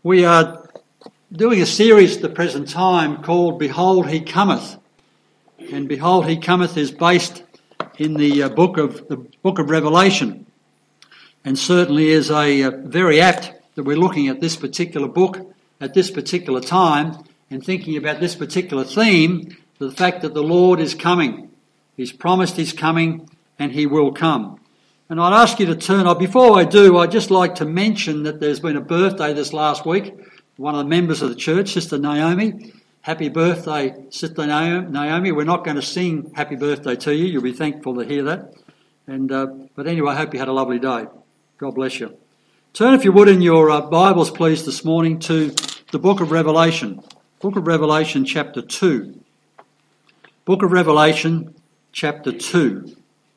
We are doing a series at the present time called Behold He Cometh. And Behold He Cometh is based in the book of Revelation. And certainly is very apt that we're looking at this particular book at this particular time and thinking about this particular theme, the fact that the Lord is coming. He's promised He's coming and He will come. And I'd ask you to turn up. Before I do, I'd just like to mention that there's been a birthday this last week. One of the members of the church, Sister Naomi. Happy birthday, Sister Naomi. We're not going to sing happy birthday to you. You'll be thankful to hear that. But anyway, I hope you had a lovely day. God bless you. Turn, if you would, in your Bibles, please, this morning to the book of Revelation. Book of Revelation, chapter 2. Book of Revelation, chapter 2.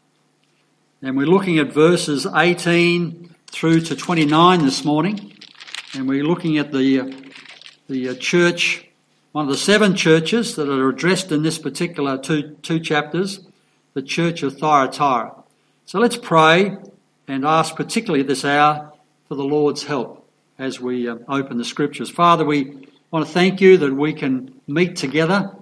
And we're looking at verses 18 through to 29 this morning. And we're looking at the church, one of the 7 churches that are addressed in this particular two chapters, the church of Thyatira. So let's pray and ask particularly this hour for the Lord's help as we open the Scriptures. Father, we want to thank you that we can meet together.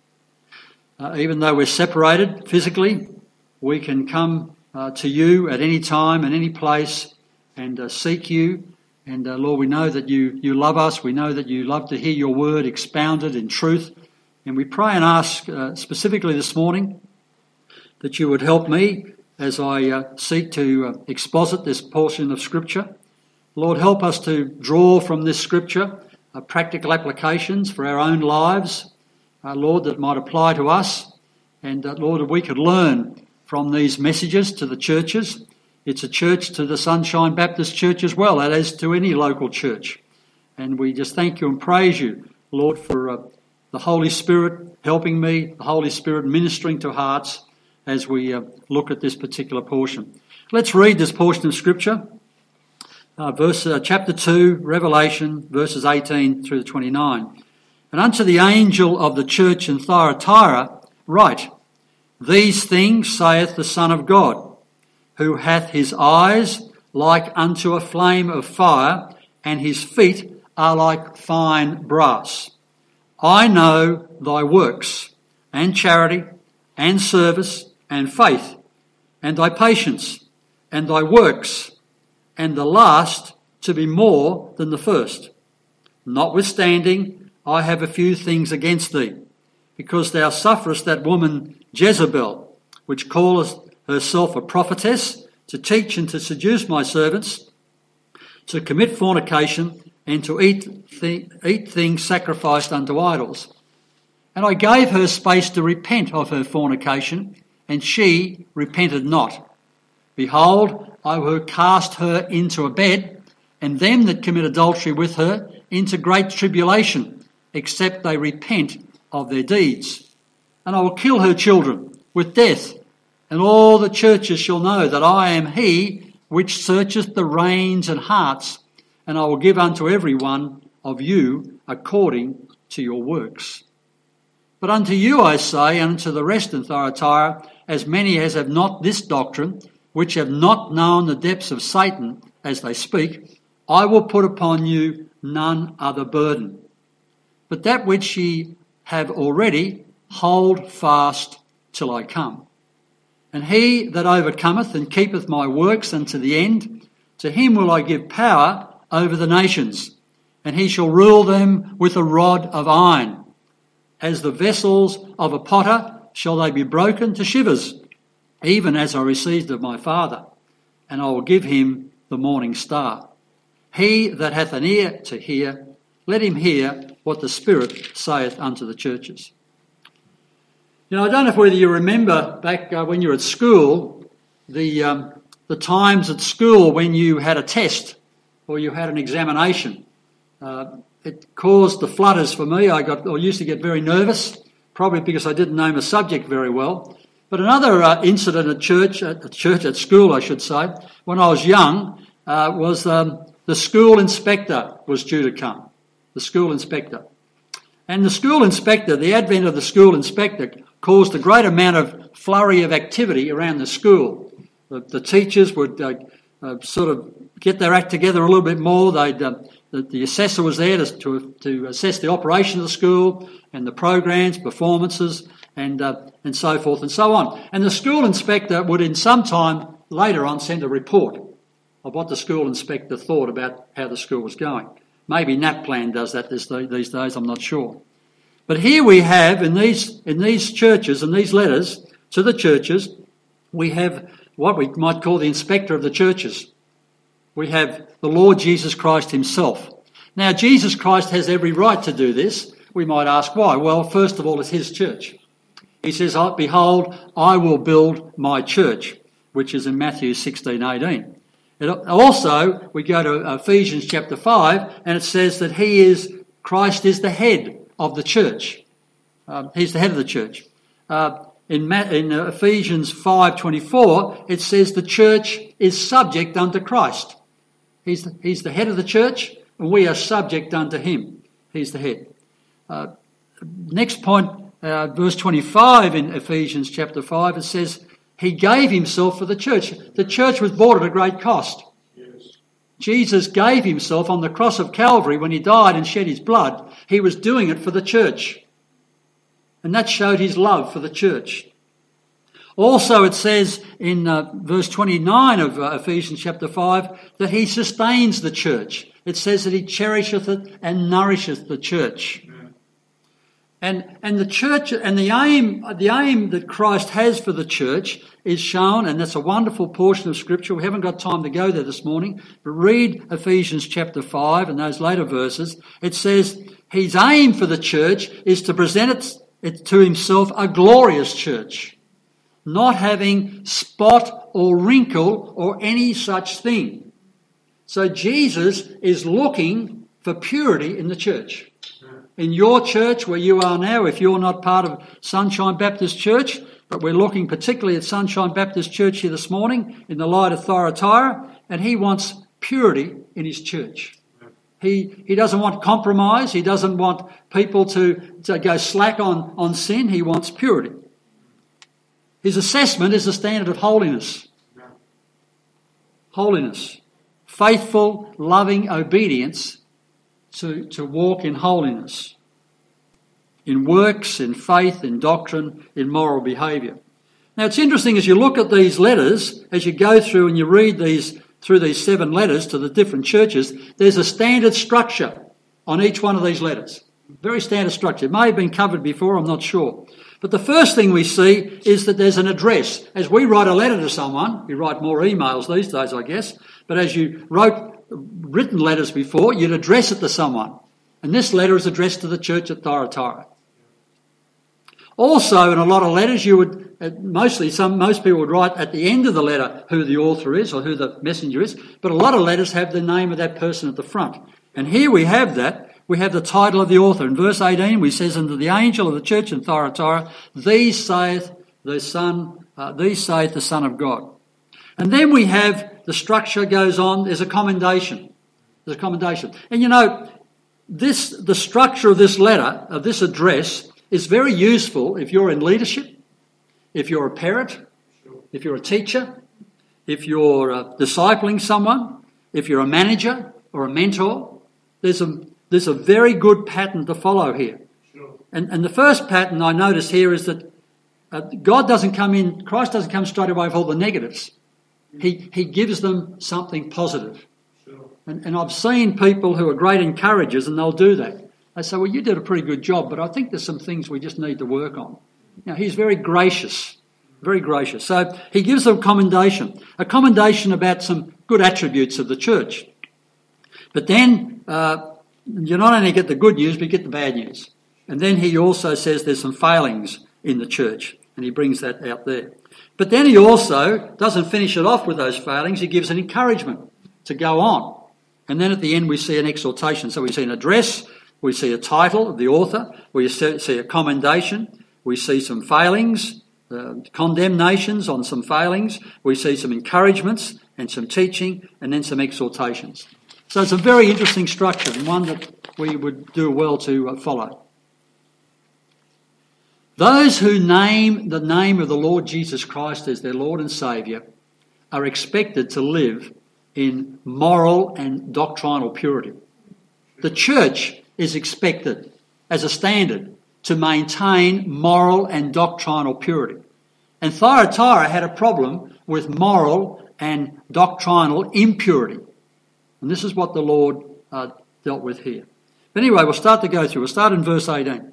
Even though we're separated physically, we can come to you at any time, in any place, and seek you. And Lord, we know that you love us. We know that you love to hear your word expounded in truth. And we pray and ask specifically this morning that you would help me as I seek to exposit this portion of Scripture. Lord, help us to draw from this Scripture practical applications for our own lives, Lord, that might apply to us. And Lord, that we could learn from these messages to the churches. It's a church to the Sunshine Baptist Church as well, as to any local church. And we just thank you and praise you, Lord, for the Holy Spirit helping me, the Holy Spirit ministering to hearts as we look at this particular portion. Let's read this portion of Scripture, chapter 2, Revelation, verses 18 through to 29. And unto the angel of the church in Thyatira write, These things saith the Son of God, who hath his eyes like unto a flame of fire, and his feet are like fine brass. I know thy works, and charity, and service, and faith, and thy patience, and thy works, and the last to be more than the first. Notwithstanding, I have a few things against thee, because thou sufferest that woman Jezebel, which calleth herself a prophetess, to teach and to seduce my servants, to commit fornication, and to eat things sacrificed unto idols. And I gave her space to repent of her fornication, and she repented not. Behold, I will cast her into a bed, and them that commit adultery with her into great tribulation, except they repent of their deeds. And I will kill her children with death, and all the churches shall know that I am he which searcheth the reins and hearts, and I will give unto every one of you according to your works. But unto you I say, and unto the rest in Thyatira, as many as have not this doctrine, which have not known the depths of Satan as they speak, I will put upon you none other burden. But that which ye have already, hold fast till I come. And he that overcometh and keepeth my works unto the end, to him will I give power over the nations, and he shall rule them with a rod of iron. As the vessels of a potter shall they be broken to shivers, even as I received of my Father, and I will give him the morning star. He that hath an ear to hear, let him hear what the Spirit saith unto the churches. You know, I don't know whether you remember back when you were at school, the times at school when you had a test or you had an examination. It caused the flutters for me. I used to get very nervous, probably because I didn't know my subject very well. But another incident at school, I should say, when I was young, was the school inspector was due to come. The school inspector. And the school inspector, the advent of the school inspector, caused a great amount of flurry of activity around the school. The teachers would sort of get their act together a little bit more. They'd the assessor was there to assess the operation of the school and the programs, performances, and so forth and so on. And the school inspector would in some time later on send a report of what the school inspector thought about how the school was going. Maybe NAPLAN does that these days, I'm not sure. But here we have, in these churches, in these letters to the churches, we have what we might call the inspector of the churches. We have the Lord Jesus Christ himself. Now, Jesus Christ has every right to do this. We might ask why. Well, first of all, it's his church. He says, "Behold, I will build my church," which is in Matthew 16:18. Also, we go to Ephesians chapter 5, and it says that Christ is the head of the church. He's the head of the church. In Ephesians 5:24, it says the church is subject unto Christ. He's the head of the church, and we are subject unto him. He's the head. Next point, verse 25 in Ephesians chapter 5, it says, he gave himself for the church. The church was bought at a great cost. Yes. Jesus gave himself on the cross of Calvary when he died and shed his blood. He was doing it for the church. And that showed his love for the church. Also it says in verse 29 of Ephesians chapter 5 that he sustains the church. It says that he cherisheth it and nourisheth the church. And the church and the aim that Christ has for the church is shown, and that's a wonderful portion of Scripture. We haven't got time to go there this morning, but read Ephesians chapter 5 and those later verses. It says his aim for the church is to present it to himself a glorious church, not having spot or wrinkle or any such thing. So Jesus is looking for purity in the church. In your church where you are now, if you're not part of Sunshine Baptist Church, but we're looking particularly at Sunshine Baptist Church here this morning in the light of Thyatira, and he wants purity in his church. He doesn't want compromise. He doesn't want people to go slack on sin. He wants purity. His assessment is the standard of holiness. Holiness. Faithful, loving obedience to walk in holiness, in works, in faith, in doctrine, in moral behaviour. Now it's interesting as you look at these letters, as you go through and you read through these 7 letters to the different churches, there's a standard structure on each one of these letters. Very standard structure. It may have been covered before, I'm not sure. But the first thing we see is that there's an address. As we write a letter to someone, you write more emails these days, I guess, but as you wrote written letters before, you'd address it to someone. And this letter is addressed to the church at Thyatira. Also, in a lot of letters, you would, most people would write at the end of the letter who the author is or who the messenger is, but a lot of letters have the name of that person at the front. And here we have that. We have the title of the author. In verse 18, we says, unto the angel of the church in Thyatira, these saith the Son of God. And then we have the structure goes on. There's a commendation. There's a commendation. And you know, the structure of this letter, of this address, is very useful if you're in leadership, if you're a parent, if you're a teacher, if you're discipling someone, if you're a manager or a mentor. There's a very good pattern to follow here. And the first pattern I notice here is that Christ doesn't come straight away with all the negatives. He gives them something positive. And I've seen people who are great encouragers and they'll do that. They say, well, you did a pretty good job, but I think there's some things we just need to work on. Now, he's very gracious, very gracious. So he gives them a commendation about some good attributes of the church. But then you not only get the good news, but you get the bad news. And then he also says there's some failings in the church, and he brings that out there. But then he also doesn't finish it off with those failings. He gives an encouragement to go on. And then at the end we see an exhortation. So we see an address, we see a title of the author, we see a commendation, we see some failings, condemnations on some failings, we see some encouragements and some teaching, and then some exhortations. So it's a very interesting structure and one that we would do well to follow. Those who name the name of the Lord Jesus Christ as their Lord and Saviour are expected to live in moral and doctrinal purity. The church is expected as a standard to maintain moral and doctrinal purity. And Thyatira had a problem with moral and doctrinal impurity. And this is what the Lord dealt with here. But anyway, we'll start to go through. We'll start in verse 18.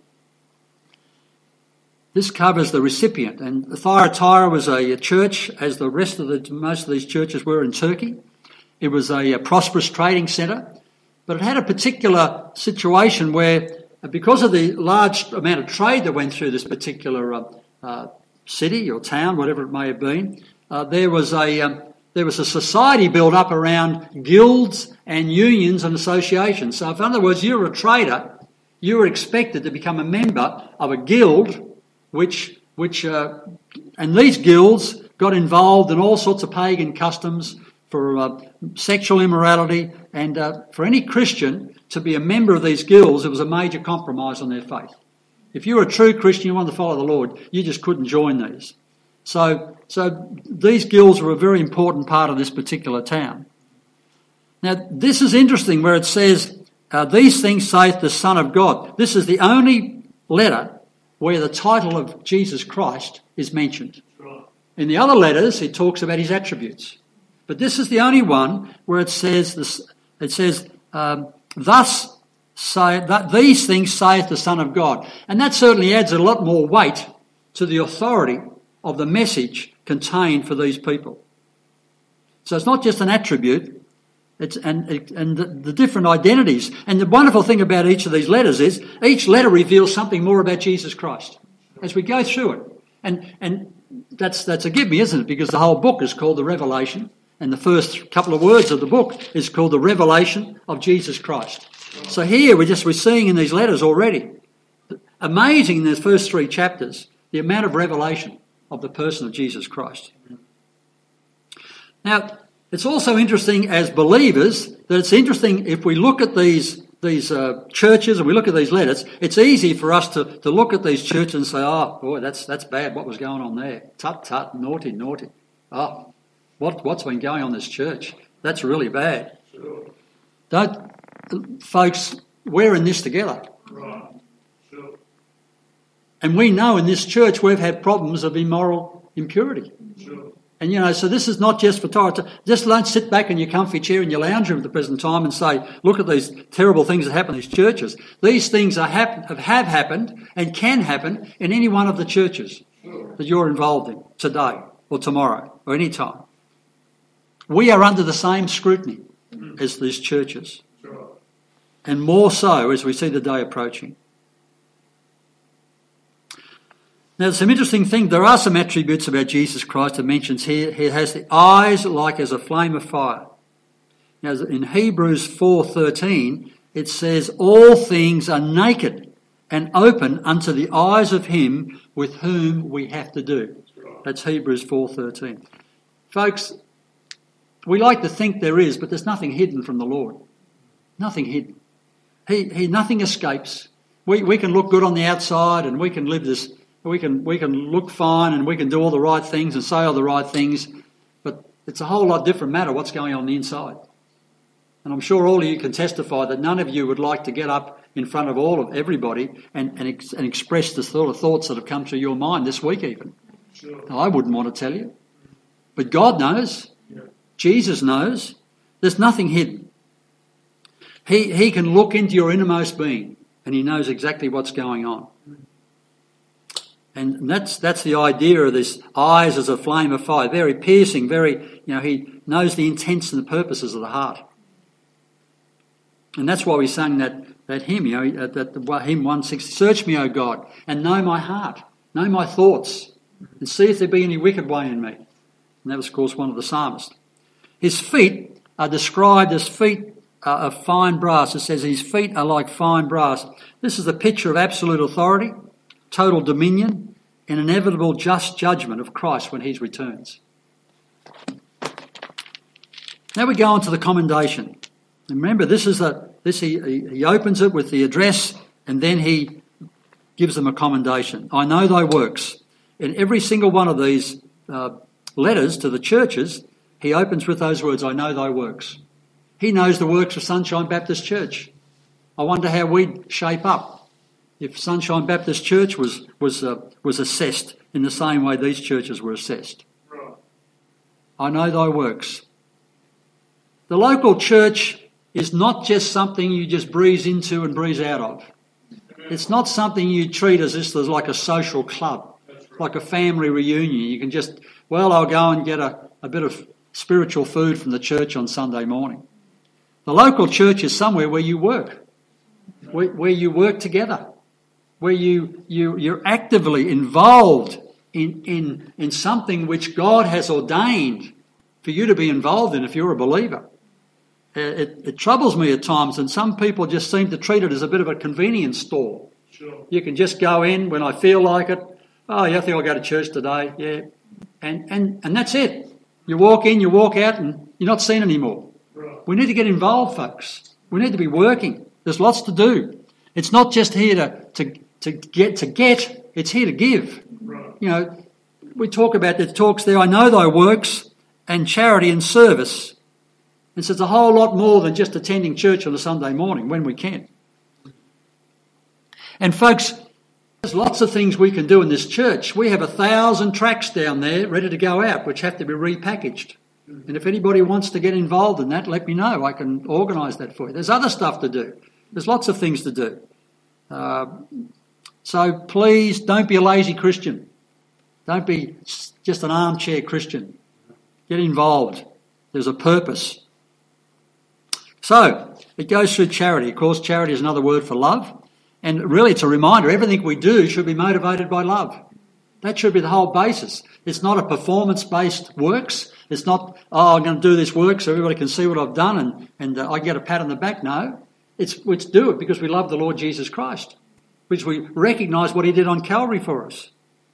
This covers the recipient. And Thyatira was a church, as the rest of most of these churches were in Turkey. It was a prosperous trading centre. But it had a particular situation where, because of the large amount of trade that went through this particular city or town, whatever it may have been, there was a society built up around guilds and unions and associations. So if, in other words, you were a trader, you were expected to become a member of a guild, and these guilds got involved in all sorts of pagan customs for sexual immorality, and for any Christian to be a member of these guilds, it was a major compromise on their faith. If you were a true Christian, you wanted to follow the Lord, you just couldn't join these. So these guilds were a very important part of this particular town. Now, this is interesting where it says, these things saith the Son of God. This is the only letter where the title of Jesus Christ is mentioned. In the other letters, he talks about his attributes. But this is the only one where it says, thus say that these things saith the Son of God. And that certainly adds a lot more weight to the authority of the message contained for these people. So it's not just an attribute, and the different identities. And the wonderful thing about each of these letters is each letter reveals something more about Jesus Christ as we go through it. And that's a give me, isn't it? Because the whole book is called the Revelation. And the first couple of words of the book is called the revelation of Jesus Christ. So here we're seeing in these letters already, amazing in the first 3 chapters, the amount of revelation of the person of Jesus Christ. Now, it's also interesting as believers that it's interesting if we look at these churches and we look at these letters, it's easy for us to look at these churches and say, oh, boy, that's bad, what was going on there? Tut, tut, naughty, naughty. Oh, what's been going on in this church? That's really bad. Sure. Folks, we're in this together. Right. Sure. And we know in this church we've had problems of immoral impurity. Sure. And, so this is not just for Torah. Just don't sit back in your comfy chair in your lounge room at the present time and say, look at these terrible things that happen in these churches. These things have happened and can happen in any one of the churches that you're involved in today or tomorrow or any time. We are under the same scrutiny as these churches. And more so as we see the day approaching. Now, there's some interesting things. There are some attributes about Jesus Christ that mentions here. He has the eyes like as a flame of fire. Now, in Hebrews 4:13, it says, all things are naked and open unto the eyes of him with whom we have to do. That's Hebrews 4:13. Folks, we like to think there is, but there's nothing hidden from the Lord. Nothing hidden. Nothing escapes. We can look good on the outside and we can live this. We can look fine and we can do all the right things and say all the right things, but it's a whole lot different matter what's going on the inside. And I'm sure all of you can testify that none of you would like to get up in front of everybody and express the sort of thoughts that have come through your mind this week even. Sure. I wouldn't want to tell you. But God knows. Yeah. Jesus knows. There's nothing hidden. He can look into your innermost being and he knows exactly what's going on. And that's the idea of this eyes as a flame of fire. Very piercing, he knows the intents and the purposes of the heart. And that's why we sang that hymn, that hymn 160, search me, O God, and know my heart, know my thoughts, and see if there be any wicked way in me. And that was, of course, one of the psalmists. His feet are described as feet of fine brass. It says his feet are like fine brass. This is a picture of absolute authority, total dominion, and inevitable just judgment of Christ when he returns. Now we go on to the commendation. And remember, he opens it with the address and then he gives them a commendation. I know thy works. In every single one of these letters to the churches, he opens with those words, I know thy works. He knows the works of Sunshine Baptist Church. I wonder how we'd shape up if Sunshine Baptist Church was assessed in the same way these churches were assessed. Right. I know thy works. The local church is not just something you just breeze into and breeze out of. It's not something you treat as if there's like a social club, like a family reunion. You can just, well, I'll go and get a bit of spiritual food from the church on Sunday morning. The local church is somewhere where you work, where you work together, where you're actively involved in something which God has ordained for you to be involved in if you're a believer. It troubles me at times, and some people just seem to treat it as a bit of a convenience store. Sure. You can just go in when I feel like it. Oh, yeah, I think I'll go to church today. Yeah. And that's it. You walk in, you walk out, and you're not seen anymore. Right. We need to get involved, folks. We need to be working. There's lots to do. It's not just here to get, it's here to give. Right. You know, we talk about the talks there, I know thy works and charity and service. And so it's a whole lot more than just attending church on a Sunday morning when we can. And folks, there's lots of things we can do in this church. We have 1,000 tracts down there ready to go out, which have to be repackaged. And if anybody wants to get involved in that, let me know. I can organise that for you. There's other stuff to do. There's lots of things to do. So please don't be a lazy Christian. Don't be just an armchair Christian. Get involved. There's a purpose. So, it goes through charity. Of course, charity is another word for love. And really, it's a reminder, everything we do should be motivated by love. That should be the whole basis. It's not a performance-based works. It's not, I'm going to do this work so everybody can see what I've done and I get a pat on the back. No, it's do it because we love the Lord Jesus Christ, because we recognise what he did on Calvary for us.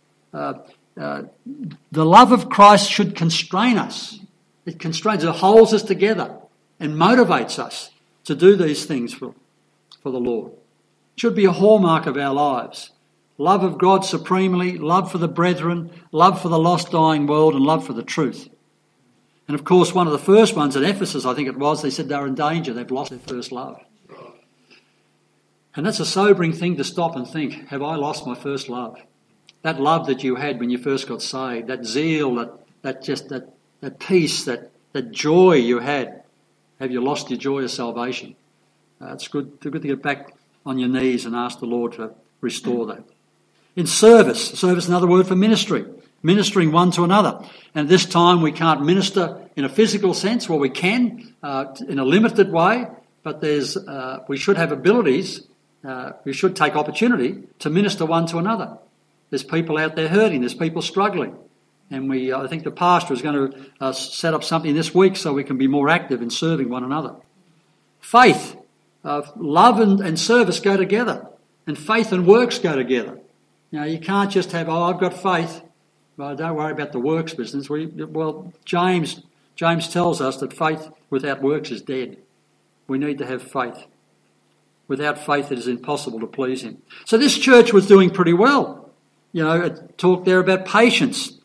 The love of Christ should constrain us. It constrains, it holds us together and motivates us to do these things for the Lord. It should be a hallmark of our lives. Love of God supremely, love for the brethren, love for the lost dying world, and love for the truth. And of course, one of the first ones at Ephesus, I think it was, they said they're in danger, they've lost their first love. And that's a sobering thing to stop and think, have I lost my first love? That love that you had when you first got saved, that zeal, that peace, that joy you had. Have you lost your joy of salvation? It's good to get back on your knees and ask the Lord to restore that. In service another word for ministry, ministering one to another. And this time we can't minister in a physical sense, well we can in a limited way, but we should have abilities, we should take opportunity to minister one to another. There's people out there hurting, there's people struggling. And I think the pastor is going to set up something this week so we can be more active in serving one another. Faith, love and service go together, and faith and works go together. You know, you can't just have, I've got faith, but don't worry about the works business. James tells us that faith without works is dead. We need to have faith. Without faith, it is impossible to please him. So this church was doing pretty well. You know, it talked there about patience.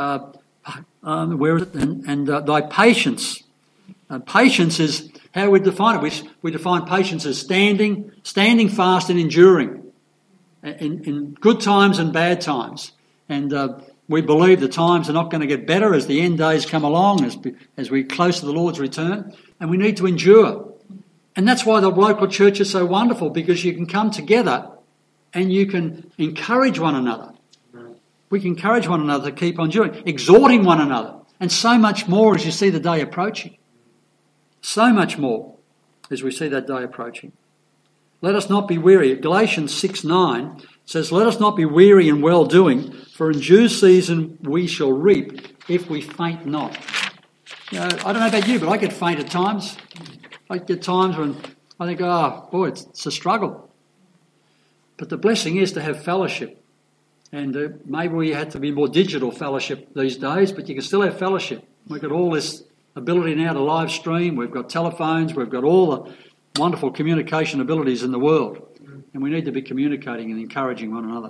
Where is it? And thy patience. Patience is how we define it. We define patience as standing fast and enduring in good times and bad times. And we believe the times are not going to get better as the end days come along, as we're close to the Lord's return. And we need to endure. And that's why the local church is so wonderful, because you can come together and you can encourage one another. We can encourage one another to keep on doing, exhorting one another, and so much more as you see the day approaching. So much more as we see that day approaching. Let us not be weary. Galatians 6:9 says, let us not be weary in well-doing, for in due season we shall reap if we faint not. You know, I don't know about you, but I get faint at times. I get times when I think, oh, boy, it's a struggle. But the blessing is to have fellowship. And maybe we had to be more digital fellowship these days, but you can still have fellowship. We've got all this ability now to live stream. We've got telephones. We've got all the wonderful communication abilities in the world. And we need to be communicating and encouraging one another.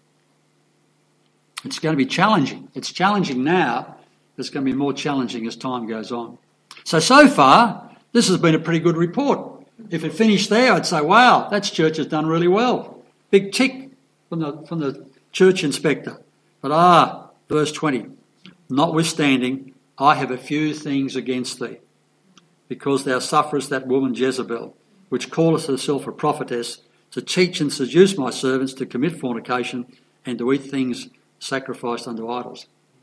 It's going to be challenging. It's challenging now. It's going to be more challenging as time goes on. So far, this has been a pretty good report. If it finished there, I'd say, wow, that church has done really well. Big tick from the church inspector. But verse 20, notwithstanding, I have a few things against thee, because thou sufferest that woman Jezebel, which calleth herself a prophetess, to teach and seduce my servants to commit fornication and to eat things sacrificed unto idols.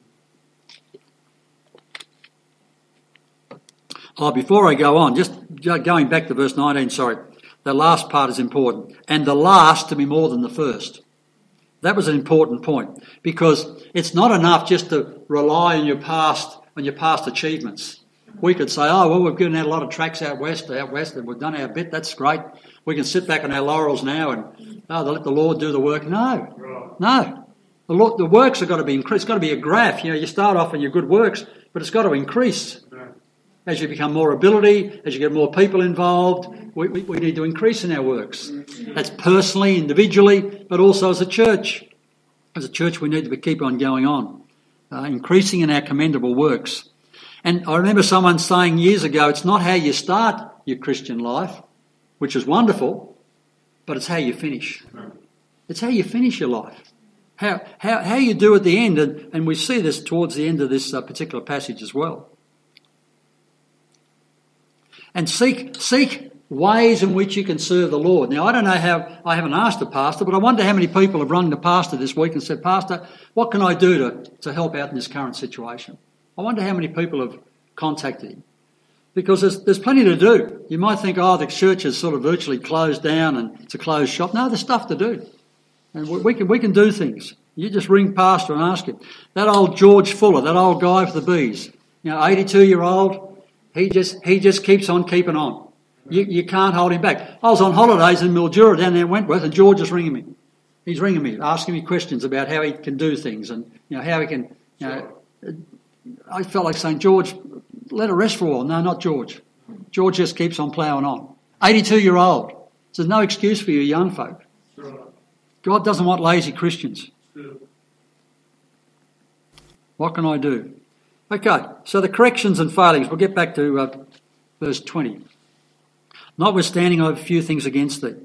Before I go on, just going back to verse 19, the last part is important. And the last to be more than the first. That was an important point, because it's not enough just to rely on your past achievements. We could say, we've given out a lot of tracts out west, and we've done our bit, that's great. We can sit back on our laurels now and let the Lord do the work. No. The works have got to be increased. It's got to be a graph. You start off in your good works, but it's got to increase. As you become more ability, as you get more people involved, we need to increase in our works. That's personally, individually, but also as a church. As a church, we need to keep on going on, increasing in our commendable works. And I remember someone saying years ago, it's not how you start your Christian life, which is wonderful, but it's how you finish. It's how you finish your life. How you do at the end, and we see this towards the end of this particular passage as well. And seek ways in which you can serve the Lord. Now, I don't know I haven't asked the pastor, but I wonder how many people have rung the pastor this week and said, Pastor, what can I do to help out in this current situation? I wonder how many people have contacted him. Because there's plenty to do. You might think, the church is sort of virtually closed down and it's a closed shop. No, there's stuff to do. And we can do things. You just ring pastor and ask him. That old George Fuller, that old guy with the bees, 82-year-old, he just keeps on keeping on. You can't hold him back. I was on holidays in Mildura down there in Wentworth, and George is ringing me. He's ringing me, asking me questions about how he can do things and how he can. I felt like saying, George, let it rest for a while. No, not George. George just keeps on ploughing on. 82-year-old. So there's no excuse for you young folk. God doesn't want lazy Christians. What can I do? Okay, so the corrections and failings. We'll get back to verse 20. Notwithstanding, I have a few things against thee.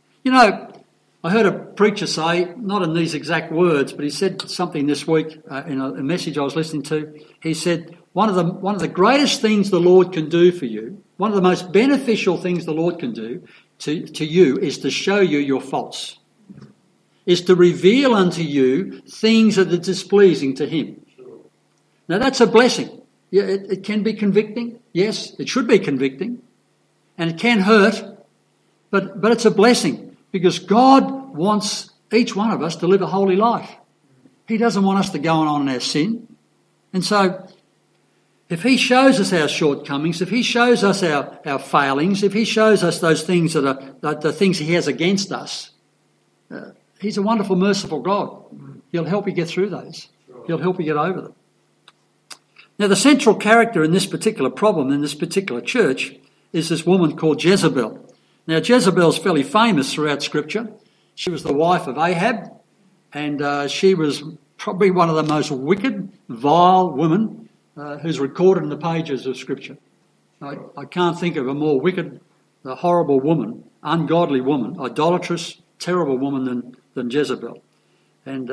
I heard a preacher say, not in these exact words, but he said something this week in a message I was listening to. He said, one of the greatest things the Lord can do for you, one of the most beneficial things the Lord can do to you is to show you your faults, is to reveal unto you things that are displeasing to him. Now that's a blessing. Yeah, it can be convicting. Yes, it should be convicting. And it can hurt, but it's a blessing because God wants each one of us to live a holy life. He doesn't want us to go on in our sin. And so if he shows us our shortcomings, if he shows us our failings, if he shows us those things that are the things he has against us, he's a wonderful, merciful God. He'll help you get through those. He'll help you get over them. Now, the central character in this particular problem, in this particular church, is this woman called Jezebel. Now, Jezebel's fairly famous throughout Scripture. She was the wife of Ahab, and she was probably one of the most wicked, vile women who's recorded in the pages of Scripture. I can't think of a more wicked, horrible woman, ungodly woman, idolatrous, terrible woman than Jezebel. And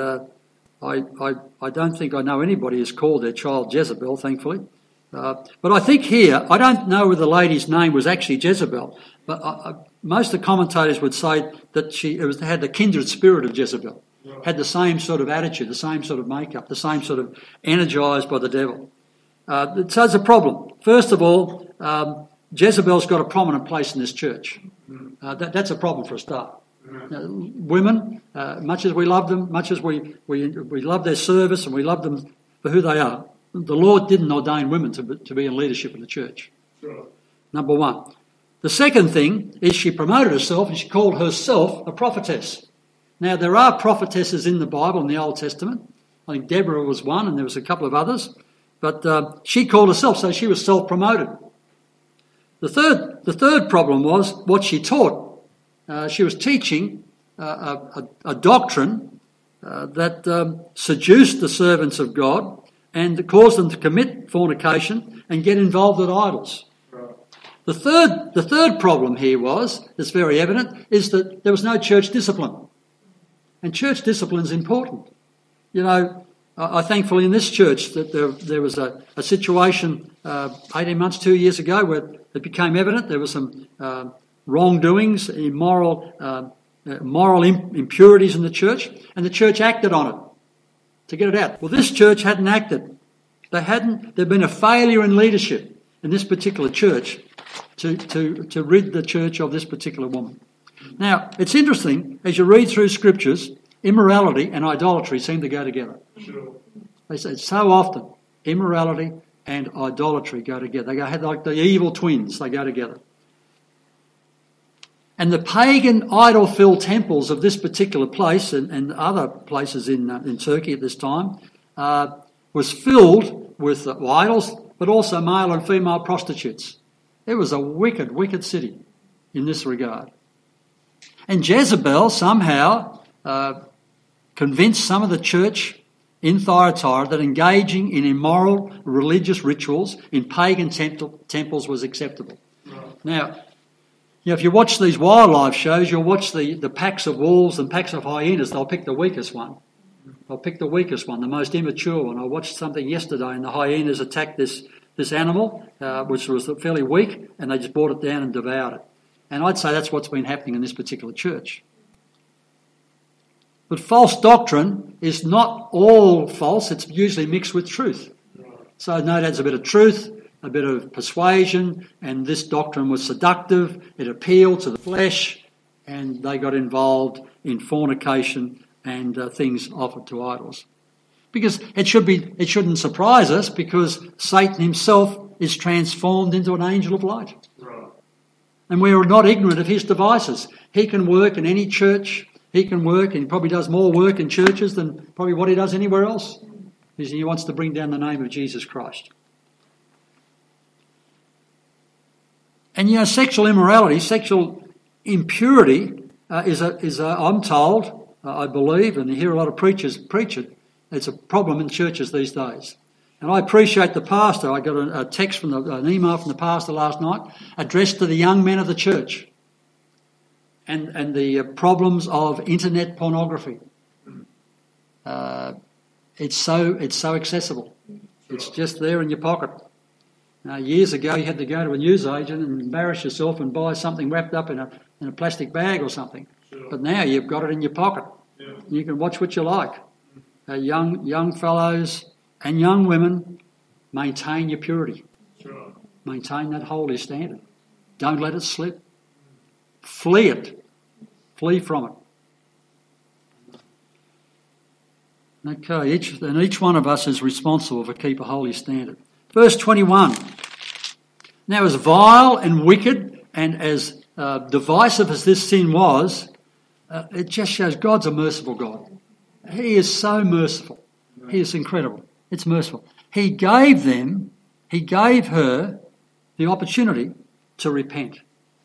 I don't think I know anybody who's called their child Jezebel, thankfully. But I think here, I don't know whether the lady's name was actually Jezebel, but most of the commentators would say that had the kindred spirit of Jezebel, had the same sort of attitude, the same sort of makeup, the same sort of energised by the devil. So it's a problem. First of all, Jezebel's got a prominent place in this church. That's a problem for a start. Women, much as we love them, much as we love their service and we love them for who they are, the Lord didn't ordain women to be in leadership in the church. Sure. Number one. The second thing is she promoted herself and she called herself a prophetess. Now, there are prophetesses in the Bible in the Old Testament. I think Deborah was one and there was a couple of others. But she called herself, so she was self-promoted. The third problem was what she taught. She was teaching a doctrine that seduced the servants of God and caused them to commit fornication and get involved with idols. Right. The third problem here that's very evident, is that there was no church discipline. And church discipline is important. You know, I thankfully in this church that there was a situation 18 months, 2 years ago, where it became evident there were some wrongdoings, moral impurities in the church, and the church acted on it to get it out. Well, this church hadn't acted. There'd been a failure in leadership in this particular church to rid the church of this particular woman. Now, it's interesting, as you read through scriptures, immorality and idolatry seem to go together. Sure. They say so often, immorality and idolatry go together. They go like the evil twins, they go together. And the pagan idol-filled temples of this particular place and other places in Turkey at this time was filled with idols, but also male and female prostitutes. It was a wicked, wicked city in this regard. And Jezebel somehow convinced some of the church in Thyatira that engaging in immoral religious rituals in pagan temples was acceptable. Right. Now, if you watch these wildlife shows, you'll watch the packs of wolves and packs of hyenas. They'll pick the weakest one. They'll pick the weakest one, the most immature one. I watched something yesterday, and the hyenas attacked this animal, which was fairly weak, and they just brought it down and devoured it. And I'd say that's what's been happening in this particular church. But false doctrine is not all false. It's usually mixed with truth. So no doubt there's a bit of truth, a bit of persuasion, and this doctrine was seductive. It appealed to the flesh, and they got involved in fornication and things offered to idols. Because it shouldn't surprise us, because Satan himself is transformed into an angel of light. Right. And we are not ignorant of his devices. He can work in any church. He can work, and he probably does more work in churches than probably what he does anywhere else. Because he wants to bring down the name of Jesus Christ. And sexual immorality, sexual impurity is I'm told, I believe, and you hear a lot of preachers preach it, it's a problem in churches these days. And I appreciate the pastor. I got a text an email from the pastor last night addressed to the young men of the church and the problems of internet pornography. It's so accessible. It's just there in your pocket. Years ago, you had to go to a newsagent and embarrass yourself and buy something wrapped up in a plastic bag or something. Sure. But now you've got it in your pocket. Yeah. You can watch what you like. Young fellows and young women, maintain your purity. Sure. Maintain that holy standard. Don't let it slip. Flee it. Flee from it. Okay, each one of us is responsible for keep a holy standard. Verse 21. Now, as vile and wicked and as divisive as this sin was, it just shows God's a merciful God. He is so merciful. He is incredible. It's merciful. He gave her the opportunity to repent.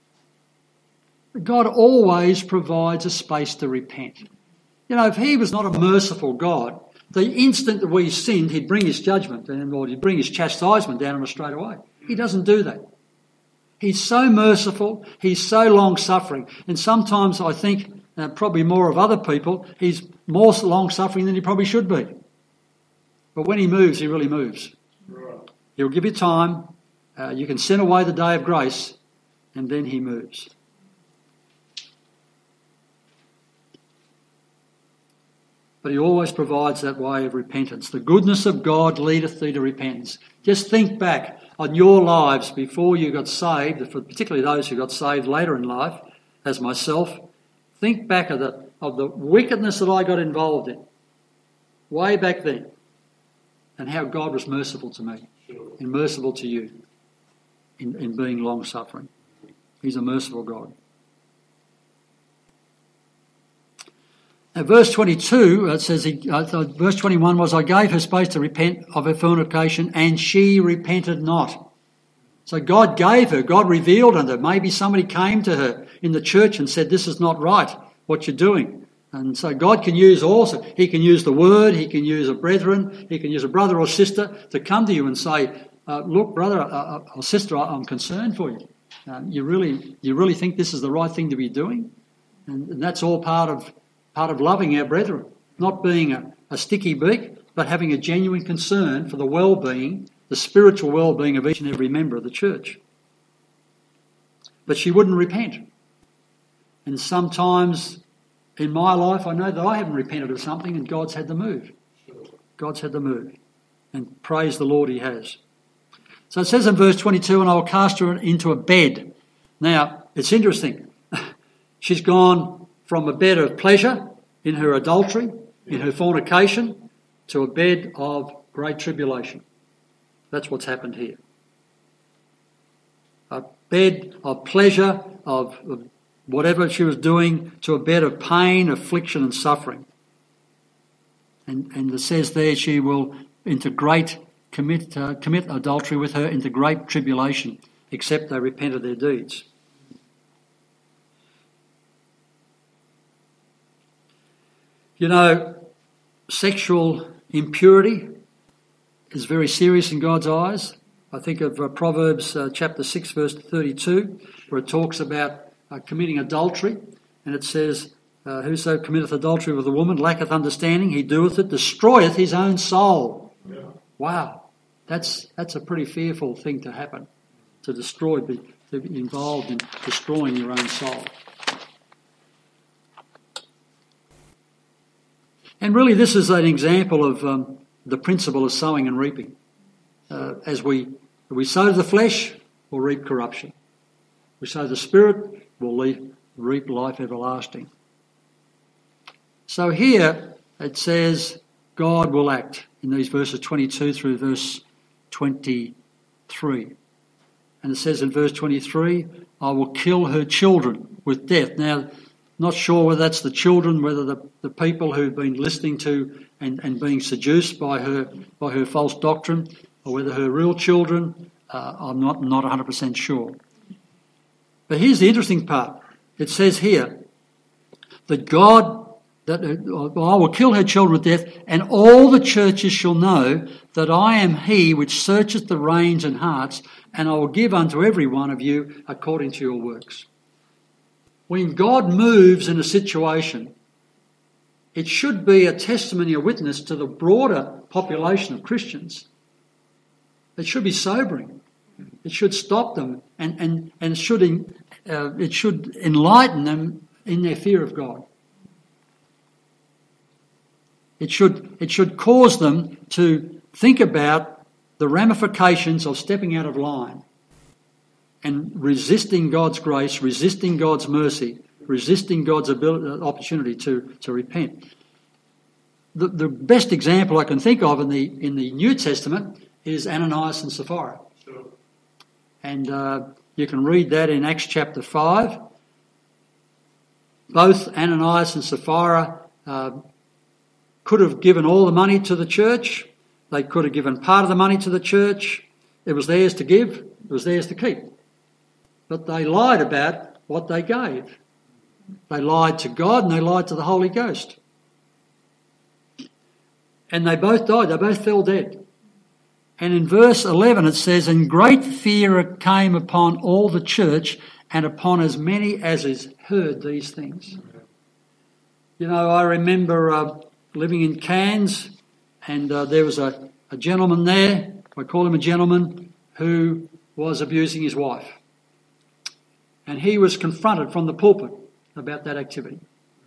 God always provides a space to repent. If he was not a merciful God, the instant that we sinned, he'd bring his judgment or he'd bring his chastisement down on us straight away. He doesn't do that. He's so merciful. He's so long-suffering. And sometimes I think, probably more of other people, he's more long-suffering than he probably should be. But when he moves, he really moves. Right. He'll give you time. You can send away the day of grace, and then he moves. But he always provides that way of repentance. The goodness of God leadeth thee to repentance. Just think back on your lives before you got saved, particularly those who got saved later in life, as myself. Think back of the wickedness that I got involved in way back then, and how God was merciful to me and merciful to you in being long-suffering. He's a merciful God. Now, verse 22, it says, verse 21 was, I gave her space to repent of her fornication, and she repented not. So God gave her, God revealed unto her. Maybe somebody came to her in the church and said, this is not right, what you're doing. And so God can use also, he can use the word, he can use a brethren, he can use a brother or sister to come to you and say, look, brother or sister, I'm concerned for you. You really think this is the right thing to be doing? And that's all part of loving our brethren, not being a sticky beak, but having a genuine concern for the well-being, the spiritual well-being of each and every member of the church. But she wouldn't repent. And sometimes in my life, I know that I haven't repented of something and God's had to move. God's had to move. And praise the Lord, he has. So it says in verse 22, and I will cast her into a bed. Now, it's interesting. She's gone from a bed of pleasure in her adultery, in her fornication, to a bed of great tribulation. That's what's happened here. A bed of pleasure, of whatever she was doing, to a bed of pain, affliction and suffering. And it says there she will commit adultery with her into great tribulation, except they repent of their deeds. You know, sexual impurity is very serious in God's eyes. I think of Proverbs chapter 6 verse 32, where it talks about committing adultery, and it says, whoso committeth adultery with a woman lacketh understanding, he doeth it, destroyeth his own soul. Yeah. Wow, that's a pretty fearful thing to happen, to be involved in destroying your own soul. And really this is an example of the principle of sowing and reaping. As we sow the flesh, we'll reap corruption. We sow the Spirit, we'll reap life everlasting. So here it says God will act in these verses 22 through verse 23. And it says in verse 23, I will kill her children with death. Now, not sure whether that's the children, whether the people who've been listening to and being seduced by her false doctrine, or whether her real children, I'm not 100% sure. But here's the interesting part. It says here that I will kill her children with death, and all the churches shall know that I am he which searcheth the reins and hearts, and I will give unto every one of you according to your works. When God moves in a situation, it should be a testimony, a witness to the broader population of Christians. It should be sobering. It should stop them and it should enlighten them in their fear of God. It should cause them to think about the ramifications of stepping out of line and resisting God's grace, resisting God's mercy, resisting God's opportunity to repent. The best example I can think of in the New Testament is Ananias and Sapphira. Sure. And you can read that in Acts chapter 5. Both Ananias and Sapphira could have given all the money to the church. They could have given part of the money to the church. It was theirs to give. It was theirs to keep. But they lied about what they gave. They lied to God and they lied to the Holy Ghost. And they both died. They both fell dead. And in verse 11 it says, and great fear came upon all the church and upon as many as heard these things. You know, I remember living in Cairns, and there was a gentleman there, I call him a gentleman, who was abusing his wife. And he was confronted from the pulpit about that activity.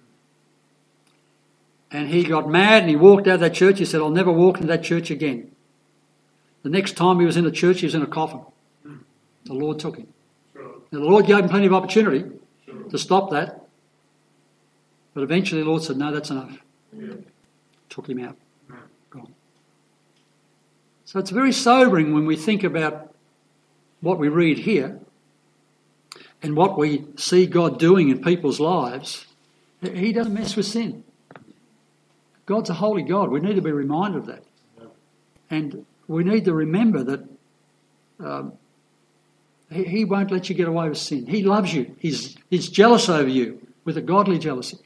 And he got mad and he walked out of that church. He said, I'll never walk into that church again. The next time he was in a church, he was in a coffin. The Lord took him. Sure. Now, the Lord gave him plenty of opportunity to stop that. But eventually the Lord said, no, that's enough. Yeah. Took him out. Gone. So it's very sobering when we think about what we read here and what we see God doing in people's lives. He doesn't mess with sin. God's a holy God. We need to be reminded of that. And we need to remember that he won't let you get away with sin. He loves you. He's jealous over you with a godly jealousy.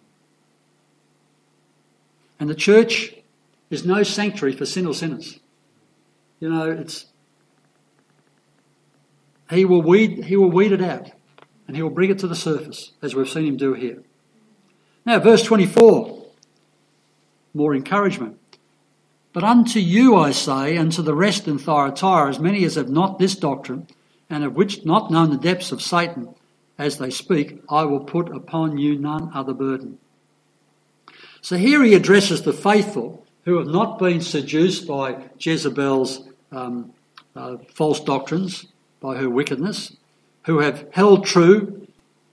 And the church is no sanctuary for sin or sinners. You know, he will weed it out, and he will bring it to the surface, as we've seen him do here. Now, verse 24, more encouragement. But unto you I say, and to the rest in Thyatira, as many as have not this doctrine, and have which not known the depths of Satan, as they speak, I will put upon you none other burden. So here he addresses the faithful who have not been seduced by Jezebel's false doctrines, by her wickedness, who have held true.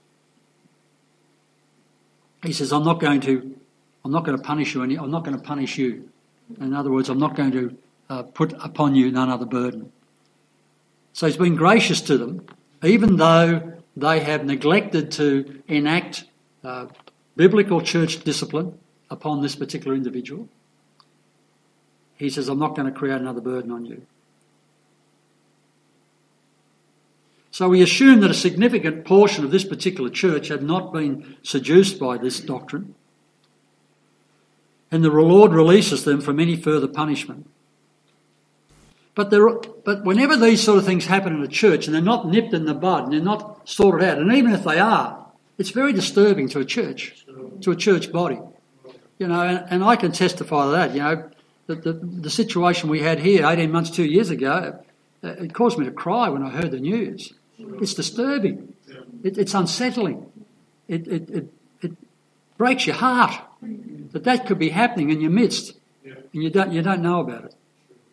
He says, I'm not going to punish you. I'm not going to punish you. In other words, I'm not going to put upon you none other burden. So he's been gracious to them, even though they have neglected to enact biblical church discipline upon this particular individual. He says, I'm not going to create another burden on you. So we assume that a significant portion of this particular church had not been seduced by this doctrine, and the Lord releases them from any further punishment. But whenever these sort of things happen in a church and they're not nipped in the bud and they're not sorted out, and even if they are, it's very disturbing to a church body. You know, and I can testify to that. You know, the situation we had here 18 months, 2 years ago, it caused me to cry when I heard the news. It's disturbing. It's unsettling. It breaks your heart that could be happening in your midst, and you don't know about it.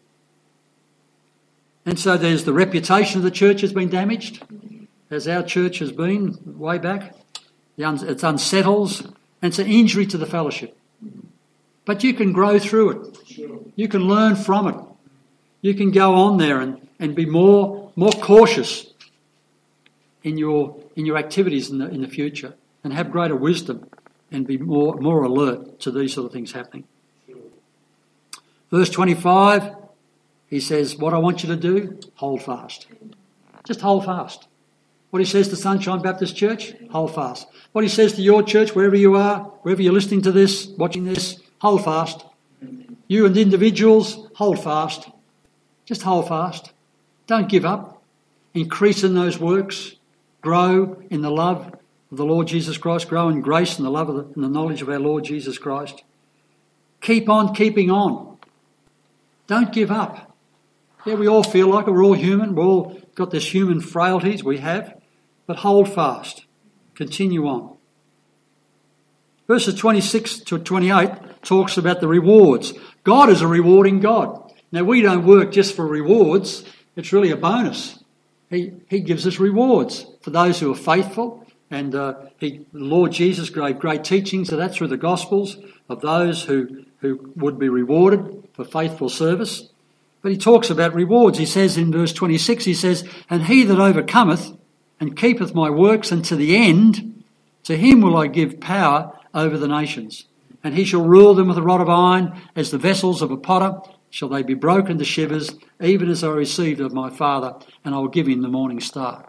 And so there's the reputation of the church has been damaged, as our church has been way back. It unsettles, and it's an injury to the fellowship. But you can grow through it. You can learn from it. You can go on there and be more cautious in your activities in the future, and have greater wisdom and be more alert to these sort of things happening. Verse 25, he says, what I want you to do, hold fast. Just hold fast. What he says to Sunshine Baptist Church, hold fast. What he says to your church, wherever you are, wherever you're listening to this, watching this, hold fast. You and individuals, hold fast. Just hold fast. Don't give up. Increase in those works. Grow in the love of the Lord Jesus Christ. Grow in grace and the love and the knowledge of our Lord Jesus Christ. Keep on keeping on. Don't give up. Yeah, we all feel like it. We're all human. We've all got this human frailties we have. But hold fast. Continue on. Verses 26 to 28 talks about the rewards. God is a rewarding God. Now, we don't work just for rewards. It's really a bonus. He gives us rewards for those who are faithful. And the Lord Jesus gave great teachings of that through the Gospels, of those who would be rewarded for faithful service. But he talks about rewards. He says in verse 26, he says, and he that overcometh and keepeth my works unto the end, to him will I give power over the nations. And he shall rule them with a rod of iron, as the vessels of a potter shall they be broken to shivers, even as I received of my Father, and I will give him the morning star.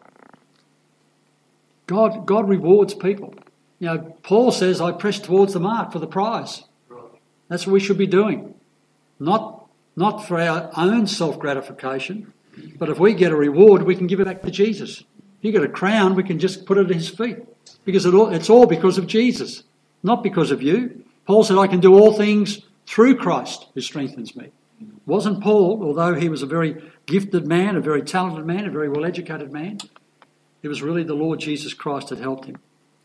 God rewards people. You know, Paul says, I press towards the mark for the prize. That's what we should be doing. Not for our own self-gratification, but if we get a reward, we can give it back to Jesus. If you get a crown, we can just put it at his feet, because it's all because of Jesus, not because of you. Paul said, I can do all things through Christ who strengthens me. It wasn't Paul, although he was a very gifted man, a very talented man, a very well-educated man. It was really the Lord Jesus Christ that helped him.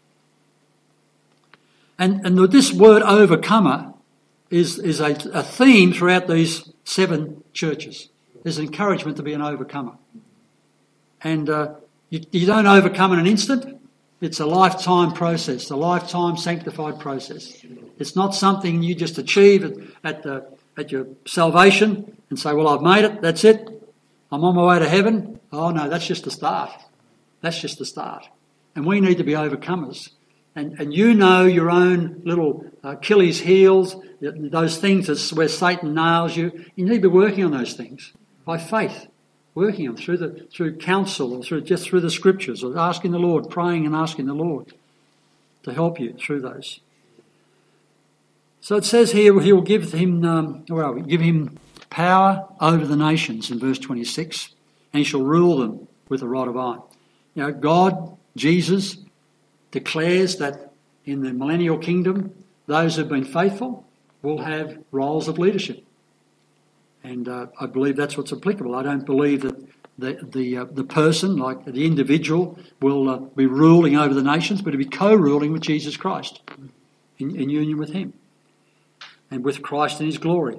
And this word overcomer is a theme throughout these 7 churches. There's encouragement to be an overcomer. And you don't overcome in an instant. It's a lifetime process, a lifetime sanctified process. It's not something you just achieve at your salvation and say, well, I've made it, that's it, I'm on my way to heaven. Oh no, that's just the start. That's just the start. And we need to be overcomers. And you know your own little Achilles heels, those things that's where Satan nails you. You need to be working on those things by faith, working on through counsel or through the scriptures, or asking the Lord, praying and asking the Lord to help you through those. So it says here he will give him power over the nations in verse 26, and he shall rule them with a rod of iron. You know, God, Jesus, declares that in the millennial kingdom, those who've been faithful will have roles of leadership. And I believe that's what's applicable. I don't believe that the person, like the individual, will be ruling over the nations, but to be co-ruling with Jesus Christ in union with him and with Christ in his glory.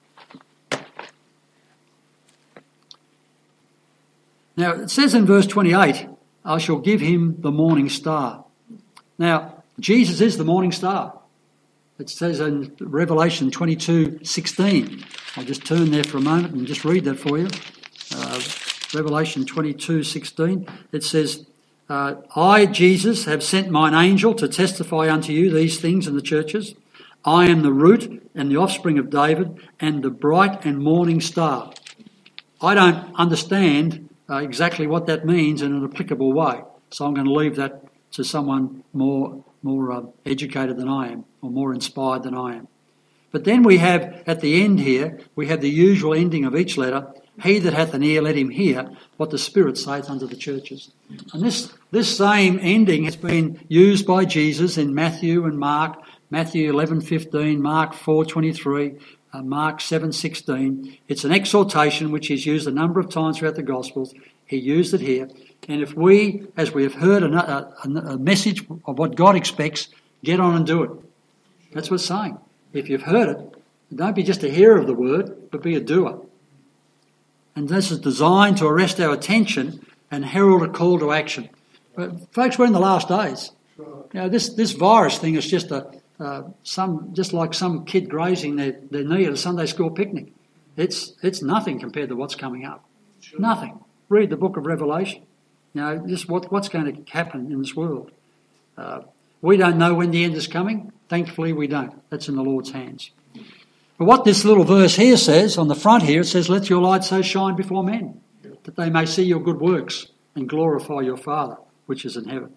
Now, it says in verse 28, I shall give him the morning star. Now, Jesus is the morning star. It says in Revelation 22:16. I'll just turn there for a moment and just read that for you. Revelation 22:16. It says, I, Jesus, have sent mine angel to testify unto you these things in the churches. I am the root and the offspring of David and the bright and morning star. I don't understand exactly what that means in an applicable way, so I'm going to leave that to someone more educated than I am, or more inspired than I am. But then we have, at the end here, we have the usual ending of each letter, he that hath an ear, let him hear what the Spirit saith unto the churches. And this same ending has been used by Jesus in Matthew and Mark, Matthew 11:15, Mark 4:23, Mark 7:16. It's an exhortation which he's used a number of times throughout the Gospels. He used it here. And if we, as we have heard a message of what God expects, get on and do it. That's what it's saying. If you've heard it, don't be just a hearer of the word, but be a doer. And this is designed to arrest our attention and herald a call to action. But folks, we're in the last days. You know, this virus thing is just just like some kid grazing their knee at a Sunday school picnic. It's nothing compared to what's coming up. Nothing. Read the book of Revelation. You know, just what's going to happen in this world. We don't know when the end is coming. Thankfully, we don't. That's in the Lord's hands. But what this little verse here says, on the front here, it says, let your light so shine before men, that they may see your good works and glorify your Father, which is in heaven.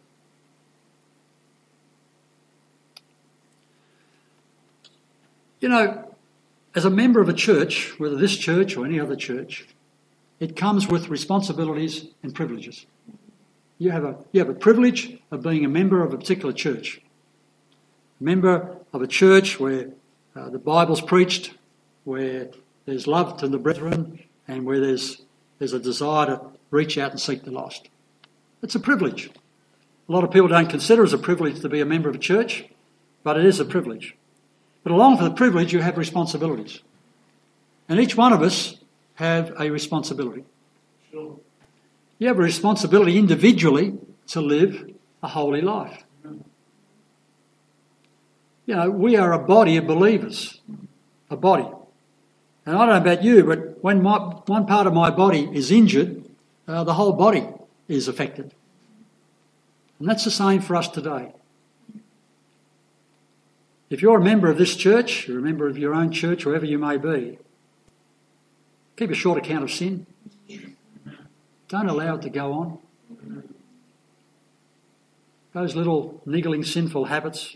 You know, as a member of a church, whether this church or any other church, it comes with responsibilities and privileges. You have a privilege of being a member of a particular church. A member of a church where the Bible's preached, where there's love to the brethren, and where there's a desire to reach out and seek the lost. It's a privilege. A lot of people don't consider it as a privilege to be a member of a church, but it is a privilege. But along with the privilege, you have responsibilities. And each one of us have a responsibility. Sure. You have a responsibility individually to live a holy life. You know, we are a body of believers. A body. And I don't know about you, but when one part of my body is injured, the whole body is affected. And that's the same for us today. If you're a member of this church, you're a member of your own church, wherever you may be, keep a short account of sin. Don't allow it to go on. Those little niggling sinful habits.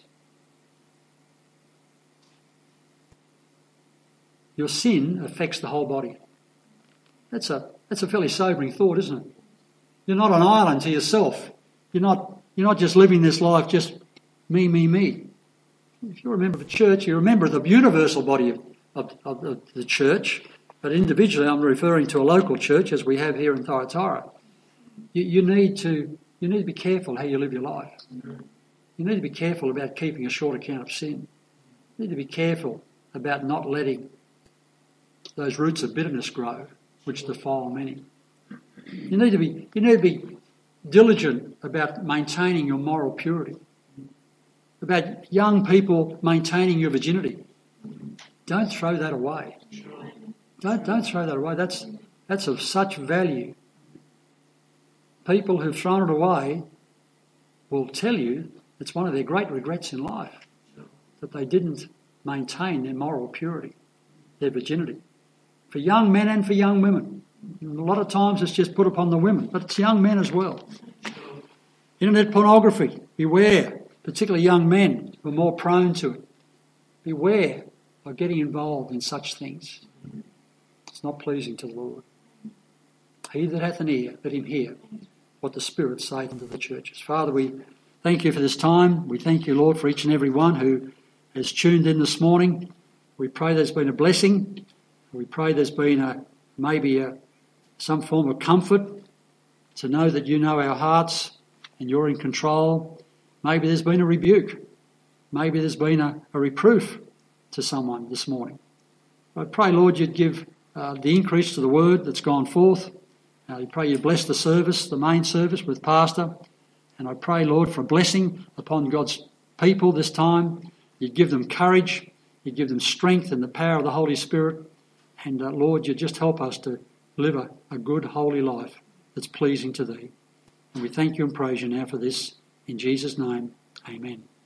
Your sin affects the whole body. That's a fairly sobering thought, isn't it? You're not an island to yourself. You're not just living this life just me, me, me. If you're a member of a church, you're a member of the universal body of the church. But individually, I'm referring to a local church, as we have here in Thyatira. You need to be careful how you live your life. You need to be careful about keeping a short account of sin. You need to be careful about not letting those roots of bitterness grow, which defile many. You need to be diligent about maintaining your moral purity. About young people maintaining your virginity. Don't throw that away. Don't throw that away. That's of such value. People who've thrown it away will tell you it's one of their great regrets in life, that they didn't maintain their moral purity, their virginity. For young men and for young women. A lot of times it's just put upon the women, but it's young men as well. Internet pornography, beware. Particularly young men who are more prone to it. Beware of getting involved in such things. It's not pleasing to the Lord. He that hath an ear, let him hear what the Spirit saith unto the churches. Father, we thank you for this time. We thank you, Lord, for each and every one who has tuned in this morning. We pray there's been a blessing. We pray there's been some form of comfort to know that you know our hearts and you're in control. Maybe there's been a rebuke. Maybe there's been a reproof to someone this morning. I pray, Lord, you'd give the increase to the word that's gone forth. I pray you bless the service, the main service with Pastor. And I pray, Lord, for a blessing upon God's people this time. You'd give them courage. You'd give them strength and the power of the Holy Spirit. And Lord, you just help us to live a good, holy life that's pleasing to thee. And we thank you and praise you now for this. In Jesus' name, amen.